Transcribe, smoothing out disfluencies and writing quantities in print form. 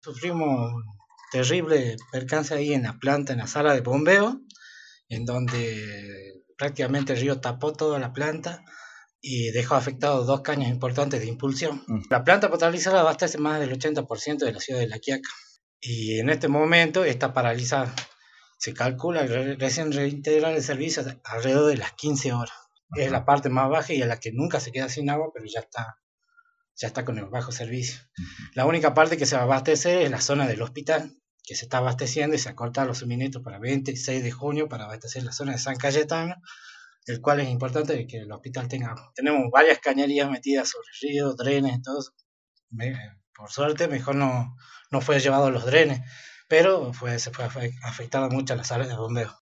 Sufrimos un terrible percance ahí en la planta, en la sala de bombeo, en donde prácticamente el río tapó toda la planta y dejó afectados dos caños importantes de impulsión. La planta potabilizadora abastece más del 80% de la ciudad de La Quiaca y en este momento está paralizada. Se calcula que recién reintegrar el servicio alrededor de las 15 horas. Es la parte más baja y a la que nunca se queda sin agua, pero ya está con el bajo servicio. La única parte que se va a abastecer es la zona del hospital, que se está abasteciendo y se ha cortado los suministros para 26 de junio para abastecer la zona de San Cayetano, el cual es importante que el hospital tenga agua. Tenemos varias cañerías metidas sobre el río, drenes, todo eso. Por suerte, mejor no fue llevado a los drenes, pero se fue afectada mucho a las salas de bombeo.